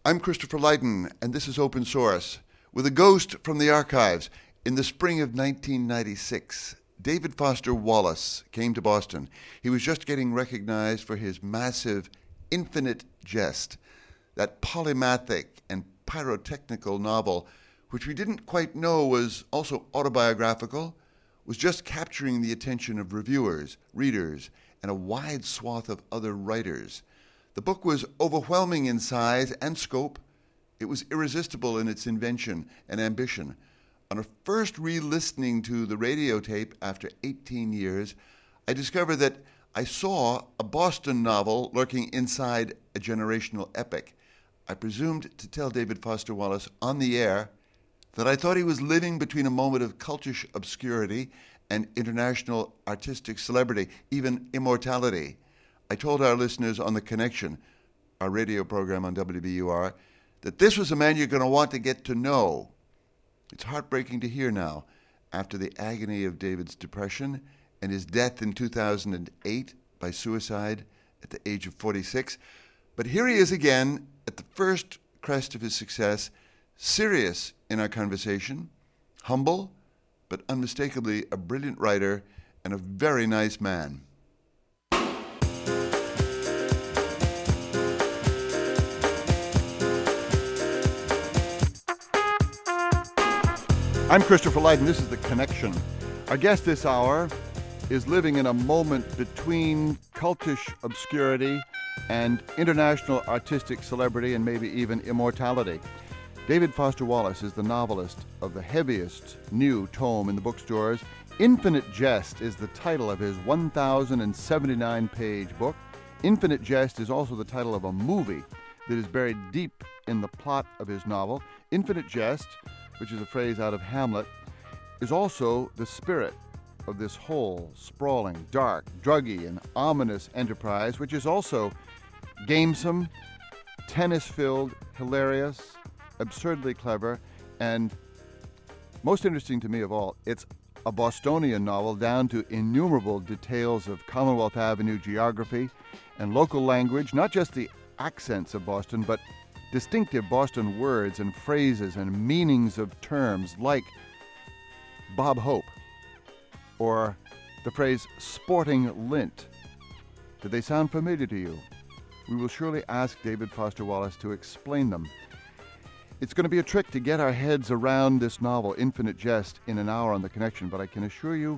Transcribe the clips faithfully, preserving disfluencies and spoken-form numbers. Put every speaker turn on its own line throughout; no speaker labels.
I'm Christopher Lydon, and this is Open Source. With a ghost from the archives, in the spring of nineteen ninety-six, David Foster Wallace came to Boston. He was just getting recognized for his massive Infinite Jest, that polymathic and pyrotechnical novel, which we didn't quite know was also autobiographical, was just capturing the attention of reviewers, readers, and a wide swath of other writers. The book was overwhelming in size and scope. It was irresistible in its invention and ambition. On a first re-listening to the radio tape after eighteen years, I discovered that I saw a Boston novel lurking inside a generational epic. I presumed to tell David Foster Wallace on the air that I thought he was living between a moment of cultish obscurity and international artistic celebrity, even immortality. I told our listeners on The Connection, our radio program on W B U R, that this was a man you're going to want to get to know. It's heartbreaking to hear now, after the agony of David's depression and his death in two thousand eight by suicide at the age of forty-six. But here he is again at the first crest of his success, serious in our conversation, humble, but unmistakably a brilliant writer and a very nice man. I'm Christopher Lydon. This is The Connection. Our guest this hour is living in a moment between cultish obscurity and international artistic celebrity and maybe even immortality. David Foster Wallace is the novelist of the heaviest new tome in the bookstores. Infinite Jest is the title of his one thousand seventy-nine page book. Infinite Jest is also the title of a movie that is buried deep in the plot of his novel. Infinite Jest, which is a phrase out of Hamlet, is also the spirit of this whole sprawling, dark, druggy, and ominous enterprise, which is also gamesome, tennis-filled, hilarious, absurdly clever, and most interesting to me of all, it's a Bostonian novel down to innumerable details of Commonwealth Avenue geography and local language, not just the accents of Boston, but distinctive Boston words and phrases and meanings of terms like Bob Hope or the phrase sporting lint. Do they sound familiar to you? We will surely ask David Foster Wallace to explain them. It's going to be a trick to get our heads around this novel, Infinite Jest, in an hour on The Connection, but I can assure you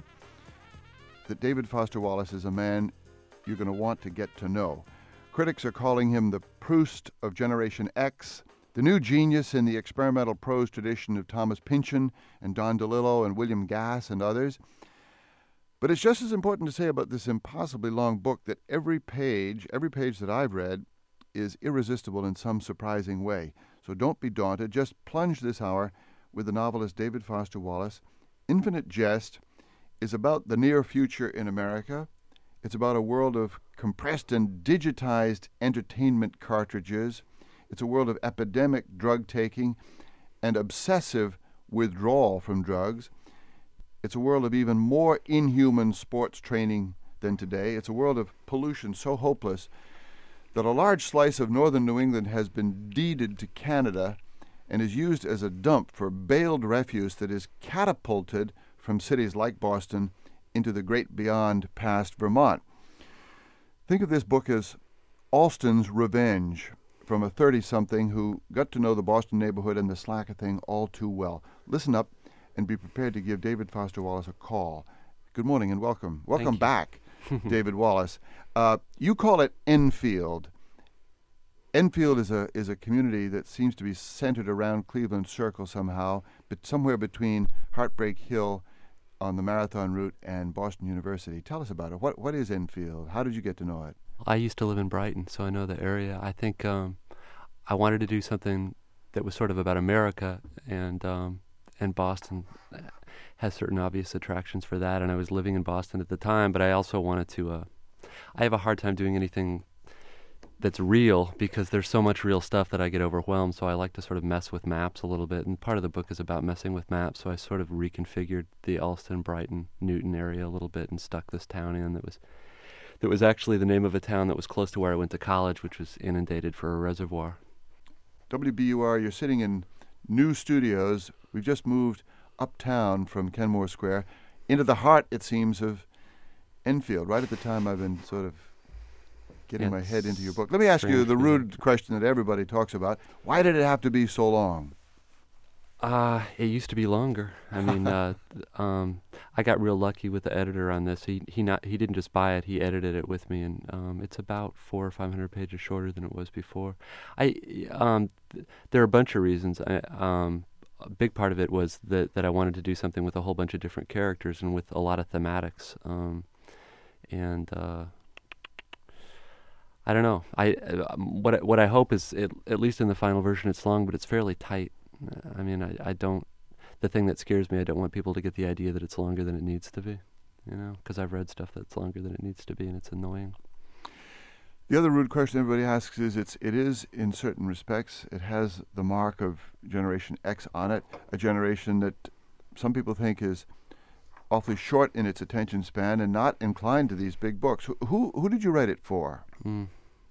that David Foster Wallace is a man you're going to want to get to know. Critics are calling him the Proust of Generation X, the new genius in the experimental prose tradition of Thomas Pynchon and Don DeLillo and William Gass and others. But it's just as important to say about this impossibly long book that every page, every page that I've read, is irresistible in some surprising way. So don't be daunted. Just plunge this hour with the novelist David Foster Wallace. Infinite Jest is about the near future in America. It's about a world of compressed and digitized entertainment cartridges. It's a world of epidemic drug-taking and obsessive withdrawal from drugs. It's a world of even more inhuman sports training than today. It's a world of pollution so hopeless that a large slice of northern New England has been deeded to Canada and is used as a dump for baled refuse that is catapulted from cities like Boston into the great beyond past Vermont. Think of this book as Alston's Revenge, from a thirty-something who got to know the Boston neighborhood and the slacker thing all too well. Listen up and be prepared to give David Foster Wallace a call. Good morning and welcome. Welcome back, David Wallace. Uh, you call it Enfield. Enfield is a is a community that seems to be centered around Cleveland Circle somehow, but somewhere between Heartbreak Hill on the Marathon route and Boston University. Tell us about it. What What is Enfield? How did you get to know it?
I used to live in Brighton, so I know the area. I think um, I wanted to do something that was sort of about America, and um, and Boston has certain obvious attractions for that, and I was living in Boston at the time, but I also wanted to, uh, I have a hard time doing anything that's real because there's so much real stuff that I get overwhelmed, so I like to sort of mess with maps a little bit, and part of the book is about messing with maps, so I sort of reconfigured the Allston, Brighton, Newton area a little bit and stuck this town in that was that was actually the name of a town that was close to where I went to college, which was inundated for a reservoir.
W B U R, you're sitting in new studios. We've just moved uptown from Kenmore Square into the heart, it seems, of Enfield, right at the time I've been sort of getting
Yeah,
my head into your book. Let me ask you
strange
the
feeling.
rude question that everybody talks about. Why did it have to be so long?
Uh, it used to be longer. I mean, uh, th- um, I got real lucky with the editor on this. He he not he didn't just buy it; he edited it with me, and um, it's about four or five hundred pages shorter than it was before. I um, th- there are a bunch of reasons. I, um, a big part of it was that that I wanted to do something with a whole bunch of different characters and with a lot of thematics. Um, and uh, I don't know. I uh, what I, what I hope is it, at least in the final version, it's long, but it's fairly tight. I mean, I, I don't, the thing that scares me, I don't want people to get the idea that it's longer than it needs to be, you know, because I've read stuff that's longer than it needs to be, and it's annoying.
The other rude question everybody asks is, it's, it is, in certain respects, it has the mark of Generation X on it, a generation that some people think is awfully short in its attention span and not inclined to these big books. Who, who, who did you write it for?
Mm.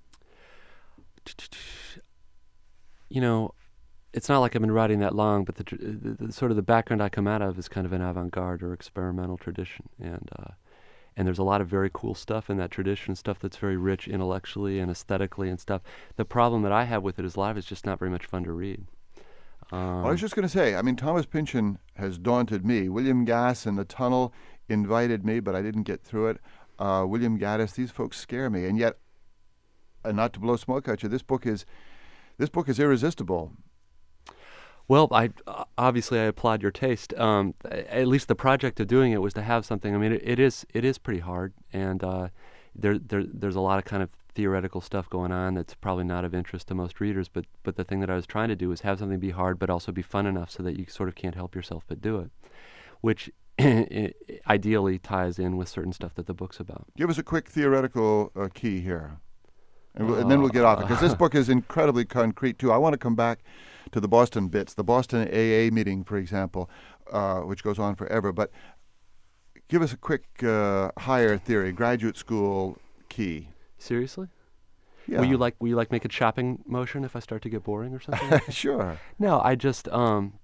You know, it's not like I've been writing that long, but the, tr- the, the sort of the background I come out of is kind of an avant-garde or experimental tradition, and uh, and there's a lot of very cool stuff in that tradition, stuff that's very rich intellectually and aesthetically and stuff. The problem that I have with it is a lot of it's just not very much fun to read. Um,
Well, I was just going to say, I mean, Thomas Pynchon has daunted me. William Gass and The Tunnel invited me, but I didn't get through it. Uh, William Gaddis, these folks scare me, and yet, uh, not to blow smoke at you, this book is this book is irresistible.
Well, I uh, obviously I applaud your taste. Um, a- at least the project of doing it was to have something. I mean, it, it is it is pretty hard, and uh, there there there's a lot of kind of theoretical stuff going on that's probably not of interest to most readers. But but the thing that I was trying to do is have something be hard, but also be fun enough so that you sort of can't help yourself but do it, which ideally ties in with certain stuff that the book's about.
Give us a quick theoretical uh, key here, and, we'll, and then we'll get off it, because this book is incredibly concrete, too. I want to come back to the Boston bits, the Boston A A meeting, for example, uh, which goes on forever. But give us a quick uh, higher theory, graduate school key.
Seriously?
Yeah.
Will you like will you like make a chopping motion if I start to get boring or something?
Sure.
No, I just um.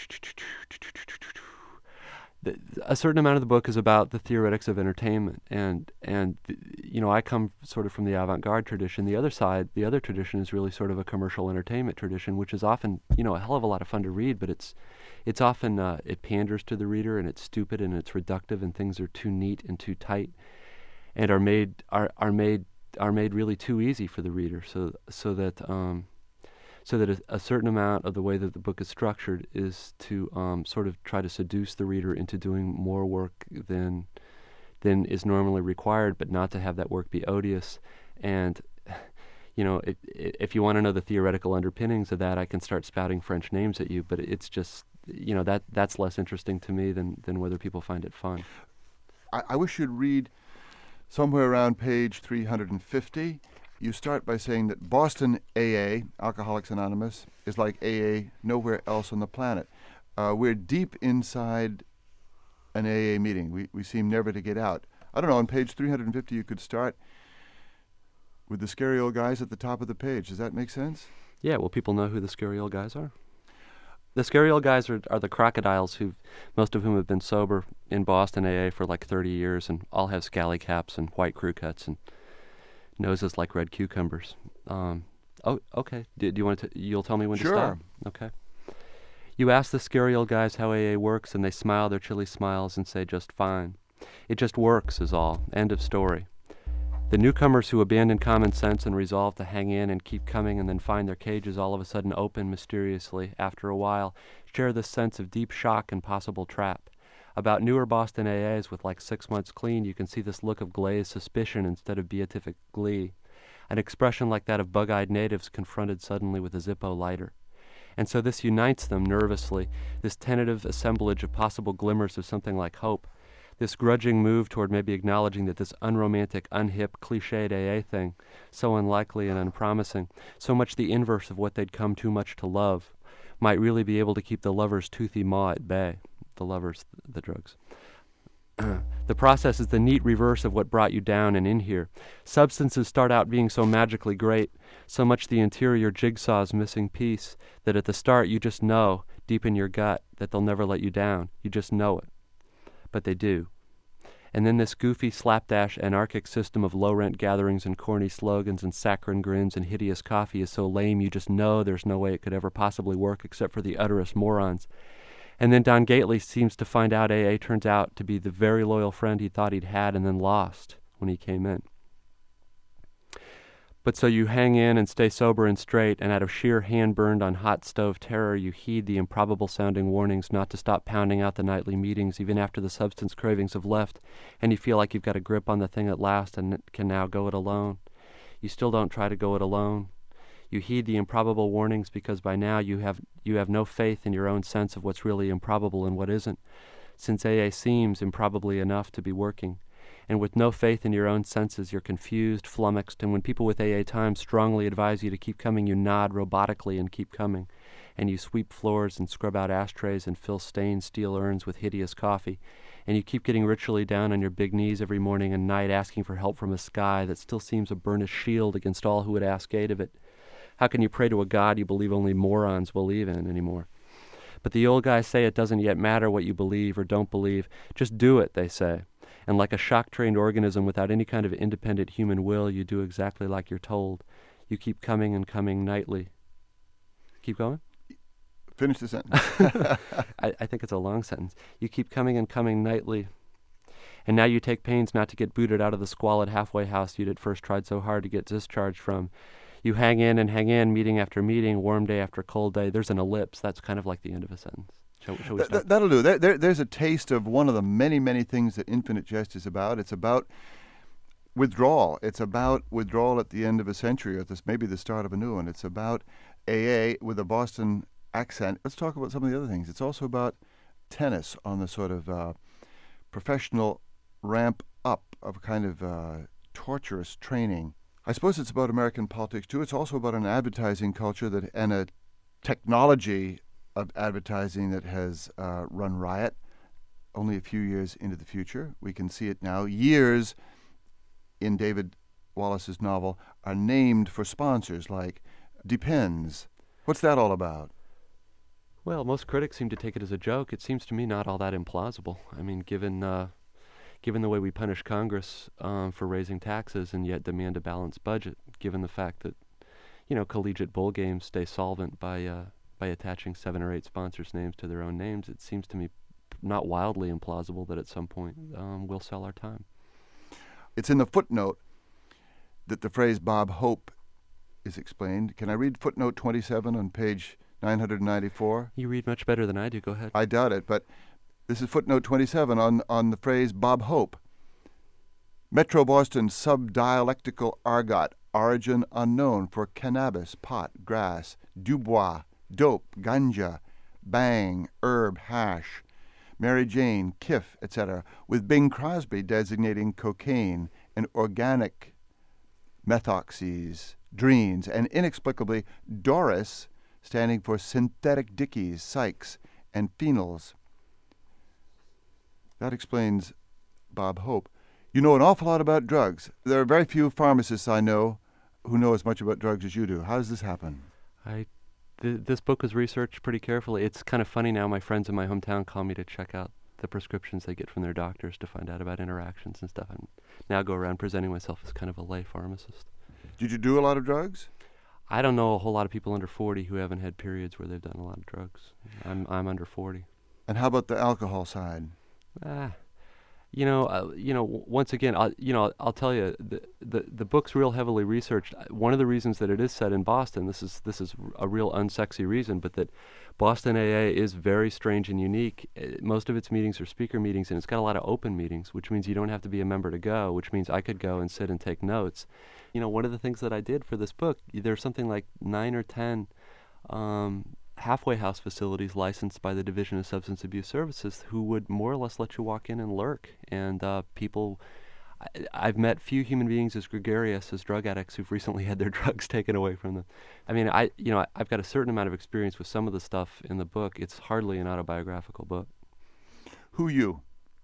The, a certain amount of the book is about the theoretics of entertainment, and and you know I come sort of from the avant-garde tradition. The other side, the other tradition, is really sort of a commercial entertainment tradition, which is often you know a hell of a lot of fun to read, but it's it's often uh, it panders to the reader, and it's stupid and it's reductive, and things are too neat and too tight, and are made are are made are made really too easy for the reader, so so that um. So that a, a certain amount of the way that the book is structured is to um, sort of try to seduce the reader into doing more work than than is normally required, but not to have that work be odious. And you know, it, it, if you want to know the theoretical underpinnings of that, I can start spouting French names at you. But it's just you know that that's less interesting to me than than whether people find it fun.
I, I wish you'd read somewhere around page three hundred fifty. You start by saying that Boston A A, Alcoholics Anonymous, is like A A nowhere else on the planet. Uh, we're deep inside an A A meeting. We we seem never to get out. I don't know, on page three hundred fifty you could start with the scary old guys at the top of the page. Does that make sense?
Yeah, well, people know who the scary old guys are. The scary old guys are, are the crocodiles, who most of whom have been sober in Boston A A for like thirty years and all have scally caps and white crew cuts and noses like red cucumbers. Um, oh, okay. Do, do you want to? You'll tell me when
Sure.
to stop. Okay. You ask the scary old guys how A A works, and they smile their chilly smiles and say, "Just fine. It just works, is all. End of story." The newcomers who abandon common sense and resolve to hang in and keep coming, and then find their cages all of a sudden open mysteriously after a while, share this sense of deep shock and possible trap. About newer Boston A As with like six months clean, you can see this look of glazed suspicion instead of beatific glee, an expression like that of bug-eyed natives confronted suddenly with a Zippo lighter. And so this unites them nervously, this tentative assemblage of possible glimmers of something like hope, this grudging move toward maybe acknowledging that this unromantic, unhip, cliched A A thing, so unlikely and unpromising, so much the inverse of what they'd come too much to love, might really be able to keep the lover's toothy maw at bay. The lovers, the drugs. The process is the neat reverse of what brought you down and in here. Substances start out being so magically great, so much the interior jigsaw's missing piece, that at the start you just know, deep in your gut, that they'll never let you down. You just know it. But they do. And then this goofy, slapdash, anarchic system of low-rent gatherings and corny slogans and saccharine grins and hideous coffee is so lame you just know there's no way it could ever possibly work except for the utterest morons. And then Don Gately seems to find out A A turns out to be the very loyal friend he thought he'd had and then lost when he came in. But so you hang in and stay sober and straight, and out of sheer hand-burned on hot stove terror, you heed the improbable-sounding warnings not to stop pounding out the nightly meetings even after the substance cravings have left, and you feel like you've got a grip on the thing at last and can now go it alone. You still don't try to go it alone. You heed the improbable warnings because by now you have you have no faith in your own sense of what's really improbable and what isn't, since A A seems improbably enough to be working. And with no faith in your own senses, you're confused, flummoxed, and when people with A A time strongly advise you to keep coming, you nod robotically and keep coming. And you sweep floors and scrub out ashtrays and fill stained steel urns with hideous coffee. And you keep getting ritually down on your big knees every morning and night asking for help from a sky that still seems a burnished shield against all who would ask aid of it. How can you pray to a God you believe only morons believe in anymore? But the old guys say it doesn't yet matter what you believe or don't believe. Just do it, they say. And like a shock-trained organism without any kind of independent human will, you do exactly like you're told. You keep coming and coming nightly. Keep going?
Finish the sentence.
I, I think it's a long sentence. You keep coming and coming nightly. And now you take pains not to get booted out of the squalid halfway house you'd at first tried so hard to get discharged from. You hang in and hang in, meeting after meeting, warm day after cold day. There's an ellipse. That's kind of like the end of a sentence. Shall, shall we
Th- th- that'll do. There, there, there's a taste of one of the many, many things that Infinite Jest is about. It's about withdrawal. It's about withdrawal at the end of a century, or this maybe the start of a new one. It's about A A with a Boston accent. Let's talk about some of the other things. It's also about tennis on the sort of uh, professional ramp up of a kind of uh, torturous training. I suppose it's about American politics, too. It's also about an advertising culture that and a technology of advertising that has uh, run riot only a few years into the future. We can see it now. Years in David Wallace's novel are named for sponsors like Depends. What's that all about?
Well, most critics seem to take it as a joke. It seems to me not all that implausible. I mean, given uh, given the way we punish Congress um, for raising taxes and yet demand a balanced budget, given the fact that, you know, collegiate bowl games stay solvent by uh, by attaching seven or eight sponsors' names to their own names, it seems to me not wildly implausible that at some point um, we'll sell our time.
It's in the footnote that the phrase Bob Hope is explained. Can I read footnote twenty-seven on page nine hundred ninety-four?
You read much better than I do. Go ahead.
I doubt it, but this is footnote twenty-seven on, on the phrase Bob Hope. Metro Boston subdialectical argot, origin unknown for cannabis, pot, grass, dubois, dope, ganja, bang, herb, hash, Mary Jane, kiff, et cetera, with Bing Crosby designating cocaine and organic methoxys, dreens, and inexplicably Doris standing for synthetic dickies, sykes, and phenols. That explains Bob Hope. You know an awful lot about drugs. There are very few pharmacists I know who know as much about drugs as you do. How does this happen?
I, th- this book was researched pretty carefully. It's kind of funny now. My friends in my hometown call me to check out the prescriptions they get from their doctors to find out about interactions and stuff. I now go around presenting myself as kind of a lay pharmacist.
Did you do a lot of drugs?
I don't know a whole lot of people under forty who haven't had periods where they've done a lot of drugs. I'm I'm under forty.
And how about the alcohol side?
Ah, you know, uh, you know. W- once again, I'll, you know, I'll tell you, the, the the book's real heavily researched. One of the reasons that it is set in Boston, this is this is a real unsexy reason, but that Boston A A is very strange and unique. Uh, most of its meetings are speaker meetings, and it's got a lot of open meetings, which means you don't have to be a member to go. Which means I could go and sit and take notes. You know, one of the things that I did for this book, there's something like nine or ten um, halfway house facilities licensed by the Division of Substance Abuse Services who would more or less let you walk in and lurk. And uh, people, I, I've met few human beings as gregarious as drug addicts who've recently had their drugs taken away from them. I mean, I, you know, I, I've got a certain amount of experience with some of the stuff in the book. It's hardly an autobiographical book.
Who you?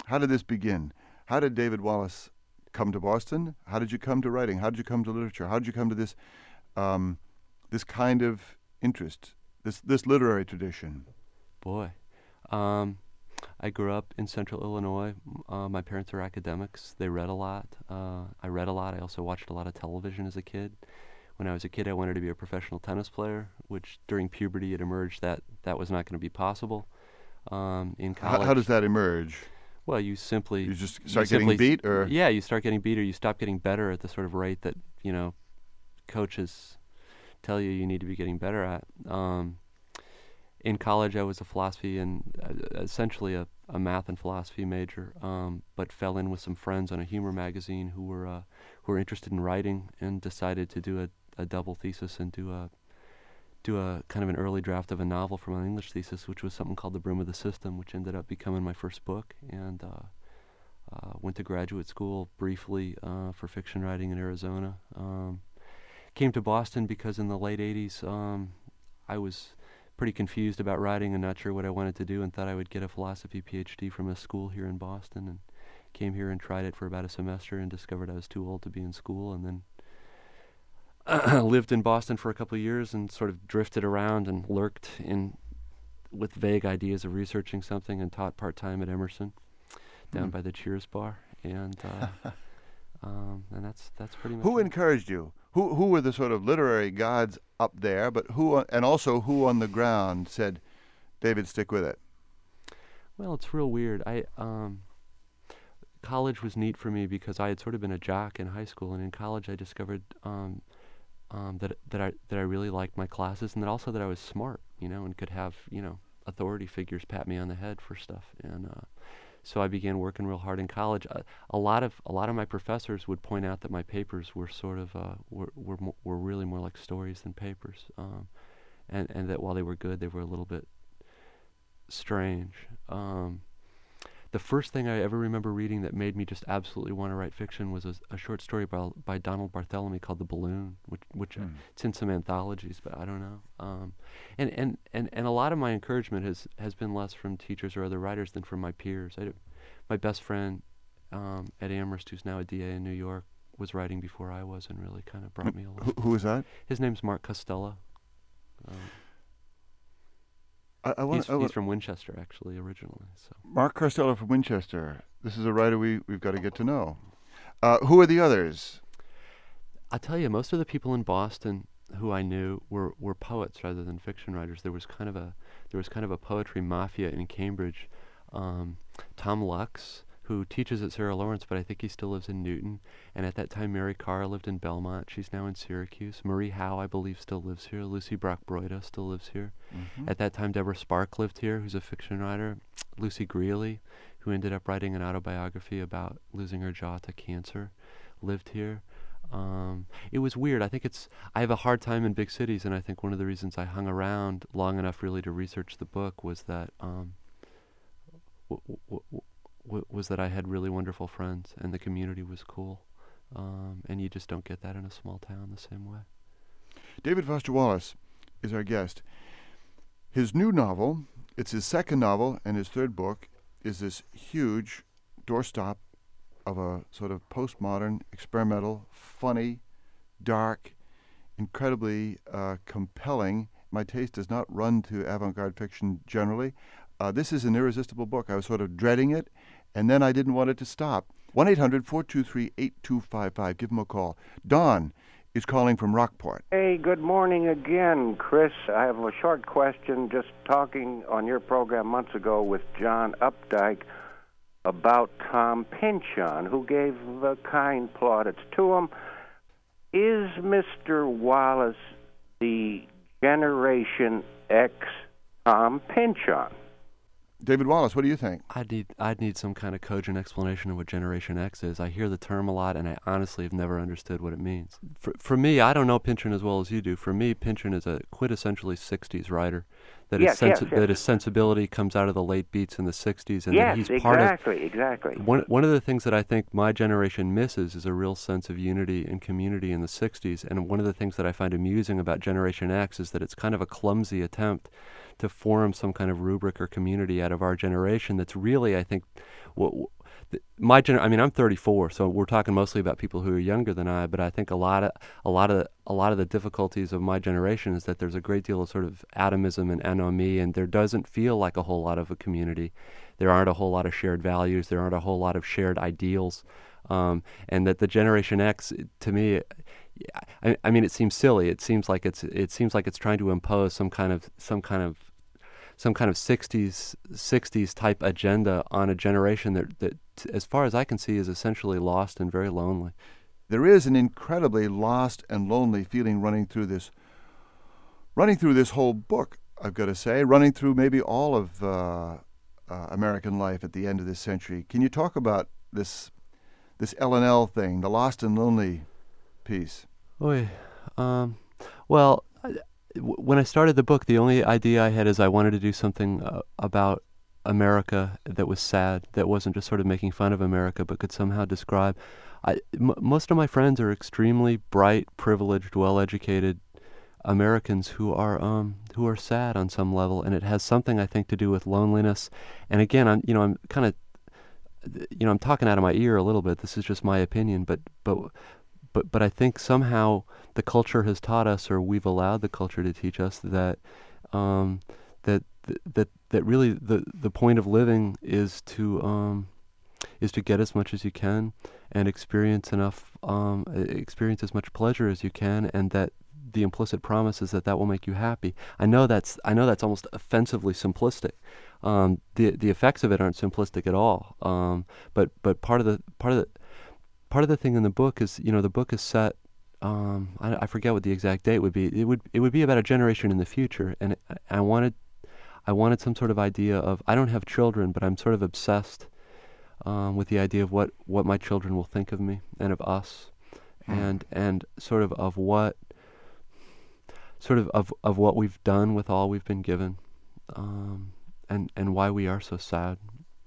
How did this begin? How did David Wallace come to Boston? How did you come to writing? How did you come to literature? How did you come to this um, this kind of interest, this this literary tradition?
Boy, um, I grew up in Central Illinois. Uh, my parents are academics. They read a lot. Uh, I read a lot. I also watched a lot of television as a kid. When I was a kid, I wanted to be a professional tennis player, which during puberty it emerged that that was not going to be possible. Um, in college,
how, how does that emerge?
Well, you simply
you just start
you
getting
simply,
beat, or
yeah, you start getting beat, or you stop getting better at the sort of rate that you know coaches tell you you need to be getting better at. Um, in college, I was a philosophy and uh, essentially a, a math and philosophy major, um, but fell in with some friends on a humor magazine who were uh, who were interested in writing and decided to do a, a double thesis and do a do a kind of an early draft of a novel for my English thesis, which was something called The Brim of the System, which ended up becoming my first book. And uh, uh, went to graduate school briefly uh, for fiction writing in Arizona. Um, came to Boston because in the late eighties, um, I was pretty confused about writing and not sure what I wanted to do, and thought I would get a philosophy P H D from a school here in Boston, and came here and tried it for about a semester and discovered I was too old to be in school, and then lived in Boston for a couple of years and sort of drifted around and lurked in with vague ideas of researching something, and taught part-time at Emerson down mm. by the Cheers bar, and uh, um, and that's that's pretty much
Who
it.
encouraged you? Who who were the sort of literary gods up there, but who and also who on the ground said, David, stick with it?
Well, it's real weird. I um, college was neat for me because I had sort of been a jock in high school, and in college I discovered um, um, that that I that I really liked my classes, and that also that I was smart, you know, and could have you know authority figures pat me on the head for stuff, and uh, so I began working real hard in college. Uh, a lot of a lot of my professors would point out that my papers were sort of uh, were were mo- were really more like stories than papers, um, and and that while they were good, they were a little bit strange. Um, the first thing I ever remember reading that made me just absolutely want to write fiction was a, a short story by, by Donald Barthelemy called The Balloon, which which mm. uh, it's in some anthologies, but I don't know. Um, and, and, and, and a lot of my encouragement has, has been less from teachers or other writers than from my peers. I, my best friend um, at Amherst, who's now a D A in New York, was writing before I was, and really kind of brought me along.
Who, who is that?
His name's Mark Costello. Um,
I, I wanna,
he's,
I wanna,
he's from Winchester, actually, originally. So
Mark Costello from Winchester. This is a writer we, we've got to get to know. Uh, who are the others?
I'll tell you, most of the people in Boston who I knew were, were poets rather than fiction writers. There was kind of a there was kind of a poetry mafia in Cambridge. Um, Tom Lux, who teaches at Sarah Lawrence, but I think he still lives in Newton. And at that time, Mary Carr lived in Belmont. She's now in Syracuse. Marie Howe, I believe, still lives here. Lucy Brock-Broida still lives here. Mm-hmm. At that time, Deborah Spark lived here, who's a fiction writer. Lucy Greeley, who ended up writing an autobiography about losing her jaw to cancer, lived here. Um, it was weird. I think it's, I have a hard time in big cities, and I think one of the reasons I hung around long enough really to research the book was that, um, w- w- w- w- was that I had really wonderful friends, and the community was cool. Um, and you just don't get that in a small town the same way.
David Foster Wallace is our guest. His new novel, it's his second novel, and his third book, is this huge doorstop of a sort of postmodern, experimental, funny, dark, incredibly uh, compelling. My taste does not run to avant-garde fiction generally. Uh, this is an irresistible book. I was sort of dreading it, and then I didn't want it to stop. one eight hundred four two three eight two five five. Give him a call. Don is calling from Rockport.
Hey, good morning again, Chris. I have a short question. Just talking on your program months ago with John Updike about Tom Pynchon, who gave the kind plaudits to him. Is Mister Wallace the Generation X Tom Pynchon?
David Wallace, what do you think?
I'd need I'd need some kind of cogent explanation of what Generation X is. I hear the term a lot, and I honestly have never understood what it means. For for me, I don't know Pynchon as well as you do. For me, Pynchon is a quintessentially sixties writer. That
yes,
his sensi-
yes, yes.
that his sensibility comes out of the late beats in the sixties, and
yes,
that he's part of.
exactly, exactly.
One one of the things that I think my generation misses is a real sense of unity and community in the sixties. And one of the things that I find amusing about Generation X is that it's kind of a clumsy attempt to form some kind of rubric or community out of our generation that's really, I think, w- th- my gener- I mean, I'm thirty-four, so we're talking mostly about people who are younger than I. But I think a lot of a lot of the, a lot of the difficulties of my generation is that there's a great deal of sort of atomism and anomie, and there doesn't feel like a whole lot of a community. There aren't a whole lot of shared values. There aren't a whole lot of shared ideals, um, and that the Generation X, to me, I, I mean, it seems silly. It seems like it's it seems like it's trying to impose some kind of some kind of some kind of sixties sixties type agenda on a generation that that, as far as I can see, is essentially lost and very lonely.
There is an incredibly lost and lonely feeling running through this running through this whole book, I've got to say, running through maybe all of uh, uh, American life at the end of this century. Can you talk about this this L and L thing, the lost and lonely piece?
Oy, um, well, I, w- when I started the book, the only idea I had is I wanted to do something uh, about America that was sad, that wasn't just sort of making fun of America, but could somehow describe. I, m- most of my friends are extremely bright, privileged, well-educated Americans who are um, who are sad on some level, and it has something, I think, to do with loneliness. And again, I'm you know I'm kind of you know I'm talking out of my ear a little bit. This is just my opinion, but but. But but I think somehow the culture has taught us, or we've allowed the culture to teach us, that um, that that that really the the point of living is to um, is to get as much as you can and experience enough um, experience as much pleasure as you can, and that the implicit promise is that that will make you happy. I know that's I know that's almost offensively simplistic. Um, the the effects of it aren't simplistic at all. Um, but but part of the part of the Part of the thing in the book is, you know, the book is set. Um, I, I forget what the exact date would be. It would it would be about a generation in the future, and it, I wanted, I wanted some sort of idea of. I don't have children, but I'm sort of obsessed um, with the idea of what, what my children will think of me and of us, hmm. and and sort of of what, sort of of, of what we've done with all we've been given, um, and and why we are so sad.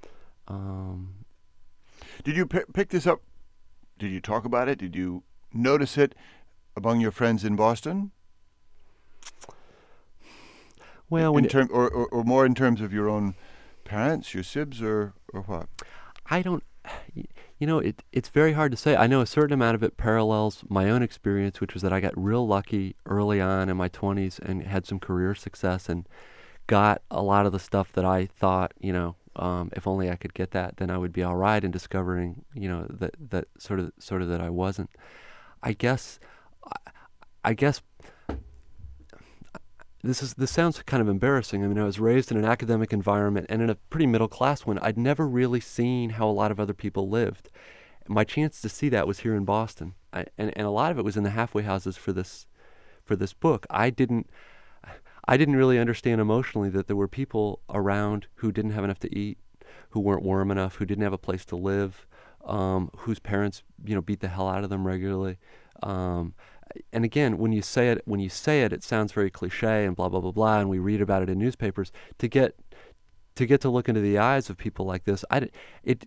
Um,
Did you p- pick this up? Did you talk about it? Did you notice it among your friends in Boston?
Well,
in
when
term, or, or, or more in terms of your own parents, your sibs, or, or what?
I don't, you know, it it's very hard to say. I know a certain amount of it parallels my own experience, which was that I got real lucky early on in my twenties and had some career success and got a lot of the stuff that I thought, you know, Um, if only I could get that, then I would be all right. In discovering, you know, that that sort of sort of that I wasn't. I guess, I, I guess. This is this sounds kind of embarrassing. I mean, I was raised in an academic environment and in a pretty middle class one. I'd never really seen how a lot of other people lived. My chance to see that was here in Boston, I, and and a lot of it was in the halfway houses for this, for this book. I didn't. I didn't really understand emotionally that there were people around who didn't have enough to eat, who weren't warm enough, who didn't have a place to live, um, whose parents, you know, beat the hell out of them regularly. Um, and again, when you say it, when you say it, it sounds very cliche and blah blah blah blah. And we read about it in newspapers. To get to get to look into the eyes of people like this, I it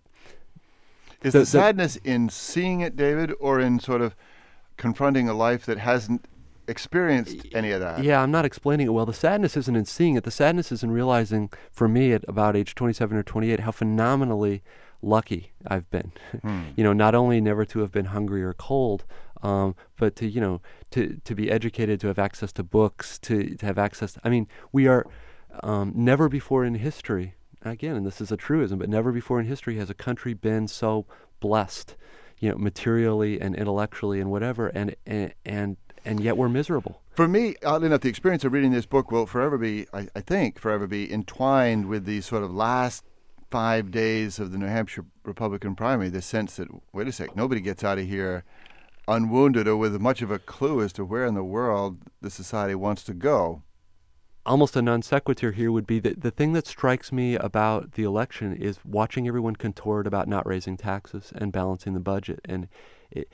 is
the,
the sadness the, in seeing it, David, or in sort of confronting a life that hasn't experienced any of that?
Yeah, I'm not explaining it well. The sadness isn't in seeing it. The sadness is in realizing, for me at about age twenty-seven or twenty-eight, how phenomenally lucky I've been. Hmm. You know, not only never to have been hungry or cold, um, but to, you know, to, to be educated, to have access to books, to, to have access. I mean, we are um, never before in history, again, and this is a truism, but never before in history has a country been so blessed, you know, materially and intellectually and whatever, and and, and and yet we're miserable.
For me, oddly enough, the experience of reading this book will forever be, I, I think, forever be entwined with the sort of last five days of the New Hampshire Republican primary, the sense that, wait a sec, nobody gets out of here unwounded or with much of a clue as to where in the world the society wants to go.
Almost a non sequitur here would be that the thing that strikes me about the election is watching everyone contort about not raising taxes and balancing the budget. And it,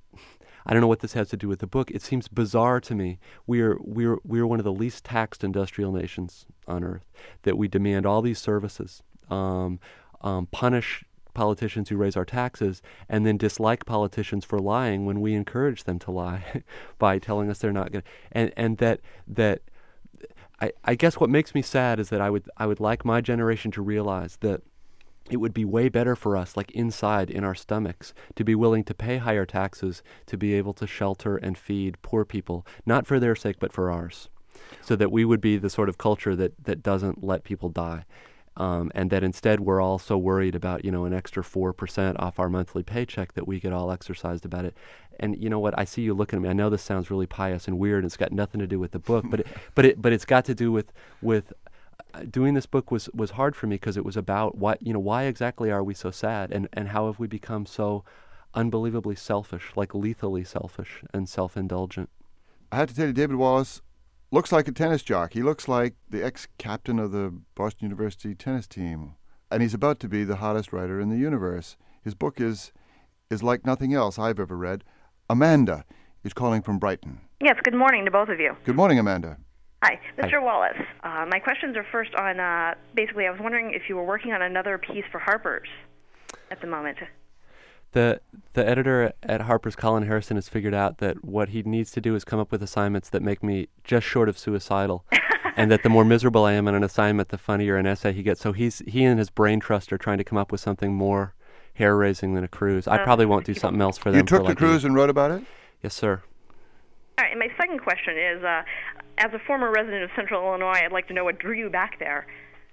I don't know what this has to do with the book. It seems bizarre to me. We're we're we're one of the least taxed industrial nations on earth. That we demand all these services, um, um, punish politicians who raise our taxes, and then dislike politicians for lying when we encourage them to lie by telling us they're not going to. And and that that I, I guess what makes me sad is that I would I would like my generation to realize that it would be way better for us, like inside in our stomachs, to be willing to pay higher taxes to be able to shelter and feed poor people, not for their sake, but for ours, so that we would be the sort of culture that, that doesn't let people die. Um, and that instead we're all so worried about, you know, an extra four percent off our monthly paycheck that we get all exercised about it. And you know what? I see you looking at me. I know this sounds really pious and weird, and it's got nothing to do with the book, but it, but it, but it's got to do with with uh, doing this book was, was hard for me because it was about what, you know, why exactly are we so sad, and, and how have we become so unbelievably selfish, like lethally selfish and self-indulgent.
I have to tell you, David Wallace looks like a tennis jock. He looks like the ex-captain of the Boston University tennis team. And he's about to be the hottest writer in the universe. His book is is like nothing else I've ever read. Amanda is calling from Brighton.
Yes, good morning to both of you.
Good morning, Amanda.
Hi, Mister
Hi.
Wallace. Uh, my questions are first on, uh, basically, I was wondering if you were working on another piece for Harper's at the moment.
The the editor at Harper's, Colin Harrison, has figured out that what he needs to do is come up with assignments that make me just short of suicidal, and that the more miserable I am in an assignment, the funnier an essay he gets. So he's he and his brain trust are trying to come up with something more hair-raising than a cruise. I
Uh,
probably won't do something else for them.
You took
for
the
like
cruise
a,
and wrote about it?
Yes, sir.
All right, and my second question is, uh, as a former resident of Central Illinois, I'd like to know what drew you back there.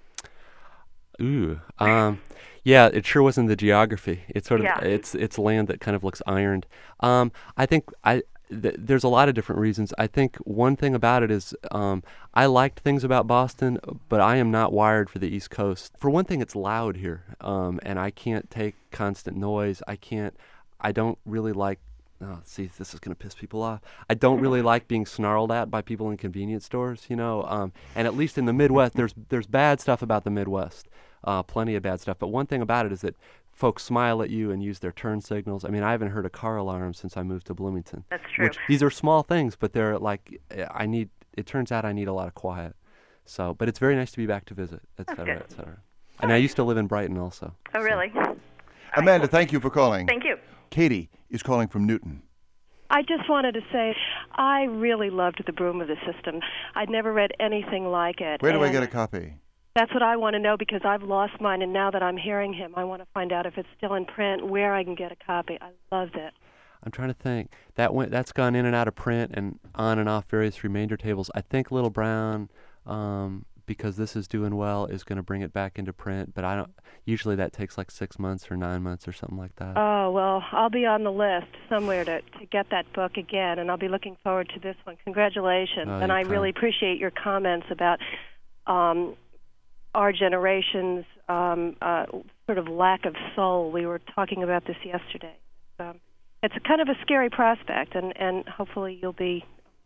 Ooh, um, yeah, it sure wasn't the geography. It's sort of
Yeah.
it's it's land that kind of looks ironed. Um, I think I th- there's a lot of different reasons. I think one thing about it is um, I liked things about Boston, but I am not wired for the East Coast. For one thing, it's loud here, um, and I can't take constant noise. I can't. I don't really like. Oh, see, this is going to piss people off. I don't really like being snarled at by people in convenience stores, you know. Um, and at least in the Midwest, there's there's bad stuff about the Midwest, uh, plenty of bad stuff. But one thing about it is that folks smile at you and use their turn signals. I mean, I haven't heard a car alarm since I moved to Bloomington.
That's true.
Which, these are small things, but they're like, I need. It turns out I need a lot of quiet. So, but it's very nice to be back to visit, et
That's
cetera,
good.
et cetera. And I used to live in Brighton also.
Oh, really?
Amanda, thank you for calling.
Thank you.
Katie is calling from Newton.
I just wanted to say I really loved The Broom of the System. I'd never read anything like it.
Where do I
and
get a copy?
That's what I want to know, because I've lost mine, and now that I'm hearing him, I want to find out if it's still in print, where I can get a copy. I loved it.
I'm trying to think. That went. That's gone in and out of print and on and off various remainder tables. I think Little Brown, um, because this is doing well, is going to bring it back into print. But I don't. Usually that takes like six months or nine months or something like that.
Oh, well, I'll be on the list somewhere to, to get that book again, and I'll be looking forward to this one. Congratulations.
Oh,
and
you're
I
kind.
really appreciate your comments about um, our generation's um, uh, sort of lack of soul. We were talking about this yesterday. Um, it's a kind of a scary prospect, and, and hopefully you'll be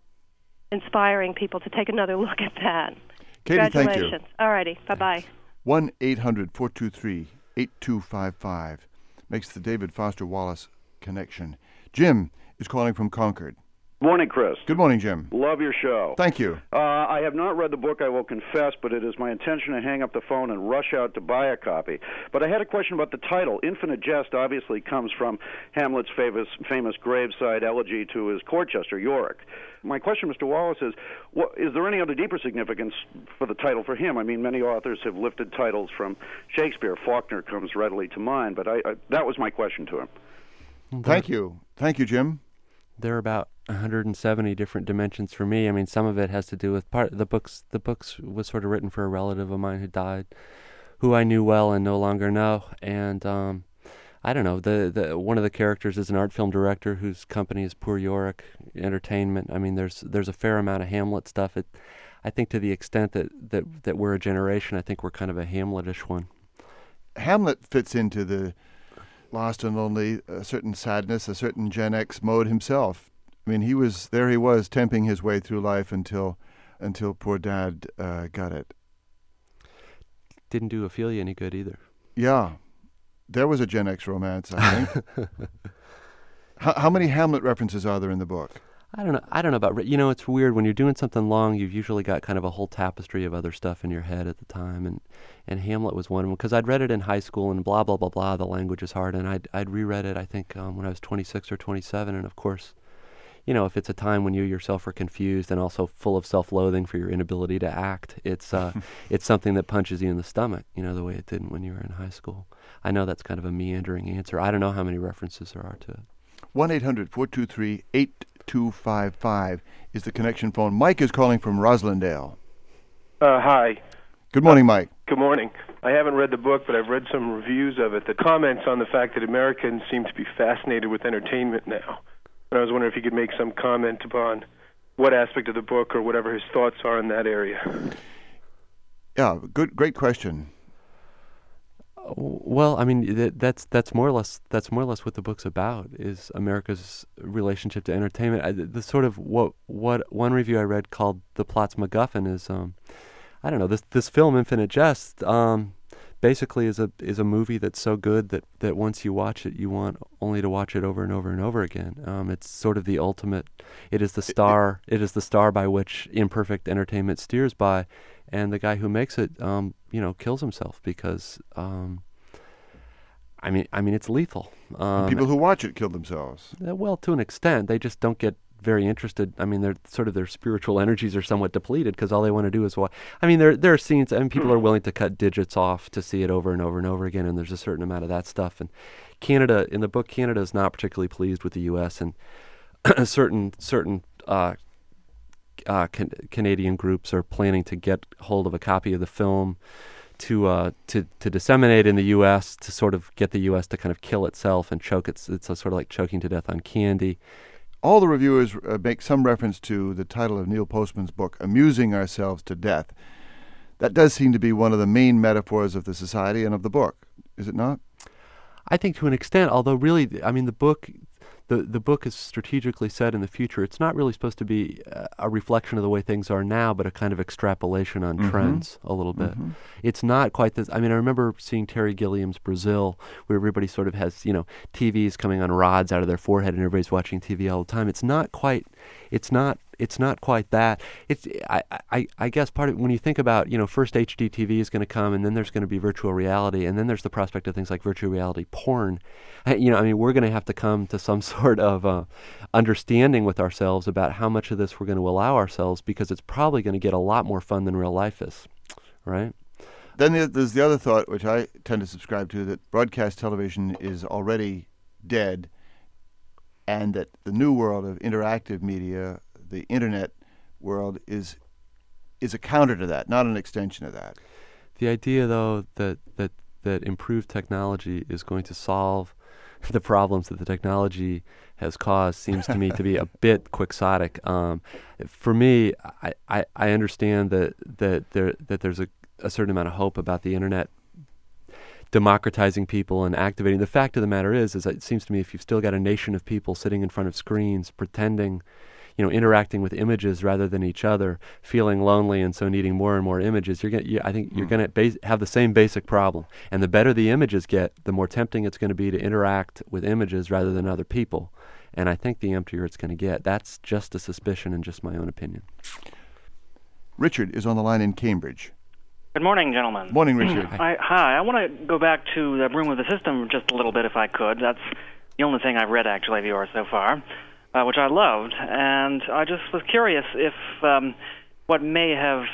inspiring people to take another look at that.
Katie, thank you.
Congratulations. All righty. Bye-bye.
one eight hundred four two three eight two five five makes the David Foster Wallace connection. Jim is calling from Concord.
Morning, Chris.
Good morning, Jim.
Love your show.
Thank you.
Uh, I have not read the book, I will confess, but it is my intention to hang up the phone and rush out to buy a copy. But I had a question about the title. Infinite Jest obviously comes from Hamlet's famous, famous graveside elegy to his court jester, Yorick. My question, Mister Wallace, is, what, is there any other deeper significance for the title for him? I mean, many authors have lifted titles from Shakespeare. Faulkner comes readily to mind, but I, I, that was my question to him.
Thank you. Thank you, Jim.
There are about one hundred seventy different dimensions for me. I mean, some of it has to do with part the books. The books was sort of written for a relative of mine who died, who I knew well and no longer know. And um, I don't know. The the one of the characters is an art film director whose company is Poor Yorick Entertainment. I mean, there's there's a fair amount of Hamlet stuff. It, I think to the extent that, that that we're a generation, I think we're kind of a Hamletish one.
Hamlet fits into the Lost and Lonely, a certain sadness, a certain Gen X mode himself. I mean, he was there. He was temping his way through life until, until poor Dad uh, got it.
Didn't do Ophelia any good either.
Yeah, there was a Gen X romance, I think. how, how many Hamlet references are there in the book?
I don't know. I don't know about, you know, it's weird when you're doing something long. You've usually got kind of a whole tapestry of other stuff in your head at the time, and and Hamlet was one of them because I'd read it in high school and blah blah blah blah. The language is hard, and I'd I'd reread it I think um, when I was twenty-six or twenty-seven, and of course, you know, if it's a time when you yourself are confused and also full of self-loathing for your inability to act, it's uh, it's something that punches you in the stomach, you know, the way it did when you were in high school. I know that's kind of a meandering answer. I don't know how many references there are to it.
one eight hundred four two three eight two five five is the connection phone. Mike is calling from Roslindale.
Uh, hi.
Good morning, Mike.
Good morning. I haven't read the book, but I've read some reviews of it. The comments on the fact that Americans seem to be fascinated with entertainment now. And I was wondering if you could make some comment upon what aspect of the book or whatever his thoughts are in that area.
Yeah, good, great question.
Well, I mean, that, that's that's more or less that's more or less what the book's about, is America's relationship to entertainment. I, the sort of what what one review I read called "The Plot's MacGuffin" is, um, I don't know, this this film Infinite Jest um, basically is a is a movie that's so good that, that once you watch it, you want only to watch it over and over and over again. Um, it's sort of the ultimate. It is the star. It is the star by which imperfect entertainment steers by, and the guy who makes it, um, you know, kills himself because, um, I mean, I mean, it's lethal. Um,
People who watch it kill themselves.
Well, to an extent, they just don't get very interested. I mean, they're sort of their spiritual energies are somewhat depleted because all they want to do is watch. I mean, there there are scenes, I mean, people are willing to cut digits off to see it over and over and over again, and there's a certain amount of that stuff. And Canada, in the book, Canada is not particularly pleased with the U S and certain certain uh, uh, can, Canadian groups are planning to get hold of a copy of the film to uh, to to disseminate in the U S to sort of get the U S to kind of kill itself and choke it. It's a sort of like choking to death on candy.
All the reviewers uh, make some reference to the title of Neil Postman's book, Amusing Ourselves to Death. That does seem to be one of the main metaphors of the society and of the book, is it not?
I think to an extent, although really, I mean, the book, the, the book is strategically set in the future. It's not really supposed to be a, a reflection of the way things are now, but a kind of extrapolation on mm-hmm. trends a little bit. Mm-hmm. It's not quite this. I mean, I remember seeing Terry Gilliam's Brazil, where everybody sort of has, you know, T Vs coming on rods out of their forehead, and everybody's watching T V all the time. It's not quite. It's not. It's not quite that. It's. I. I. I guess part of when you think about, you know, first H D T V is going to come, and then there's going to be virtual reality, and then there's the prospect of things like virtual reality porn. You know, I mean, we're going to have to come to some sort of uh, understanding with ourselves about how much of this we're going to allow ourselves, because it's probably going to get a lot more fun than real life is, right?
Then there's the other thought, which I tend to subscribe to, that broadcast television is already dead, and that the new world of interactive media, the internet world, is is a counter to that, not an extension of that.
The idea, though, that that that improved technology is going to solve the problems that the technology has caused seems to me to be a bit quixotic. Um, for me, I, I, I understand that that there that there's a, a certain amount of hope about the internet democratizing people and activating. The fact of the matter is, is that it seems to me if you've still got a nation of people sitting in front of screens pretending, you know, interacting with images rather than each other, feeling lonely and so needing more and more images, you're gonna, you, I think you're mm. going to bas- have the same basic problem. And the better the images get, the more tempting it's going to be to interact with images rather than other people. And I think the emptier it's going to get. That's just a suspicion and just my own opinion.
Richard is on the line in Cambridge.
Good morning, gentlemen.
Morning, Richard.
I, hi. I want to go back to the Room with the System just a little bit, if I could. That's the only thing I've read, actually, of yours so far. Uh, which I loved, and I just was curious if um, what may have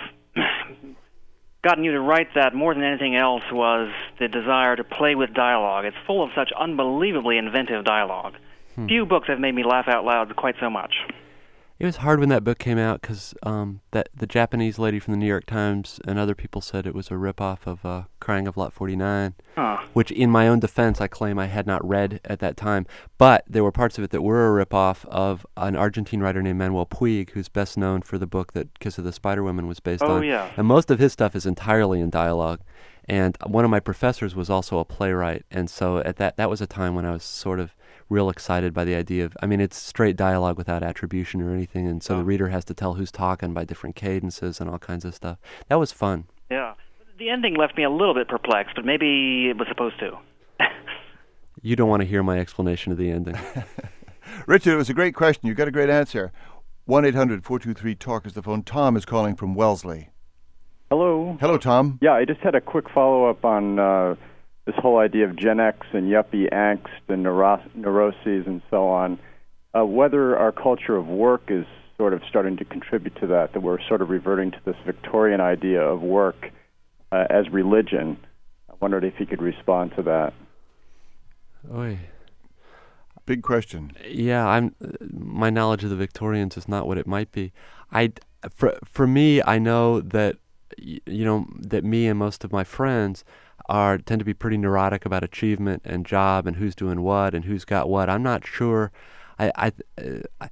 gotten you to write that more than anything else was the desire to play with dialogue. It's full of such unbelievably inventive dialogue. Hmm. Few books have made me laugh out loud quite so much.
It was hard when that book came out because um, that the Japanese lady from the New York Times and other people said it was a ripoff of uh, Crying of Lot forty-nine, huh. which in my own defense I claim I had not read at that time. But there were parts of it that were a ripoff of an Argentine writer named Manuel Puig, who's best known for the book that Kiss of the Spider Woman was based
oh,
on.
Yeah.
And most of his stuff is entirely in dialogue. And one of my professors was also a playwright, and so at that that was a time when I was sort of real excited by the idea of, I mean, it's straight dialogue without attribution or anything, and so oh. the reader has to tell who's talking by different cadences and all kinds of stuff. That was fun.
Yeah. The ending left me a little bit perplexed, but maybe it was supposed to.
You don't want to hear my explanation of the ending.
Richard, it was a great question. You got a great answer. one eight hundred four two three talk is the phone. Tom is calling from Wellesley.
Hello.
Hello, Tom.
Yeah, I just had a quick follow-up on uh, this whole idea of Gen X and yuppie angst and neuro- neuroses and so on. uh, whether our culture of work is sort of starting to contribute to that, that we're sort of reverting to this Victorian idea of work uh, as religion. I wondered if you could respond to that.
Oy.
Big question.
Yeah, I'm. My knowledge of the Victorians is not what it might be. I, for for me, I know that you know that me and most of my friends are tend to be pretty neurotic about achievement and job and who's doing what and who's got what. I'm not sure. I, I, uh,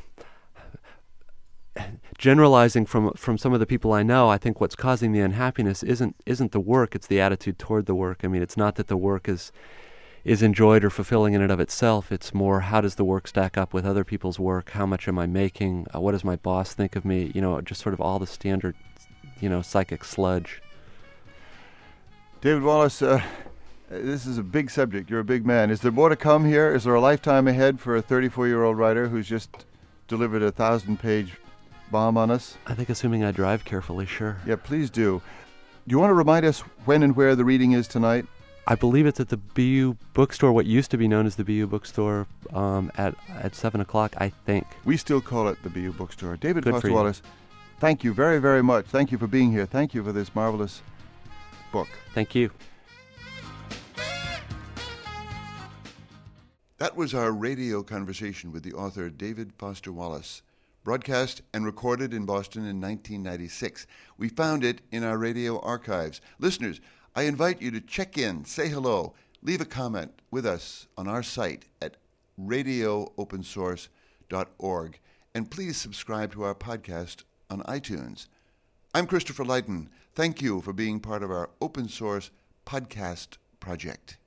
I generalizing from from some of the people I know, I think what's causing the unhappiness isn't isn't the work; it's the attitude toward the work. I mean, it's not that the work is. is enjoyed or fulfilling in and of itself. It's more, how does the work stack up with other people's work? How much am I making? Uh, what does my boss think of me? You know, just sort of all the standard, you know, psychic sludge.
David Wallace, uh, this is a big subject. You're a big man. Is there more to come here? Is there a lifetime ahead for a thirty-four-year-old writer who's just delivered a thousand-page bomb on us?
I think assuming I drive carefully, sure.
Yeah, please do. Do you want to remind us when and where the reading is tonight?
I believe it's at the B U bookstore, what used to be known as the B U bookstore, um, at at seven o'clock, I think.
We still call it the B U bookstore. David
Good
Foster
for you.
Wallace, thank you very, very much. Thank you for being here. Thank you for this marvelous book.
Thank you.
That was our radio conversation with the author David Foster Wallace, broadcast and recorded in Boston in nineteen ninety-six. We found it in our radio archives. Listeners, I invite you to check in, say hello, leave a comment with us on our site at radio open source dot org, and please subscribe to our podcast on iTunes. I'm Christopher Leighton. Thank you for being part of our open source podcast project.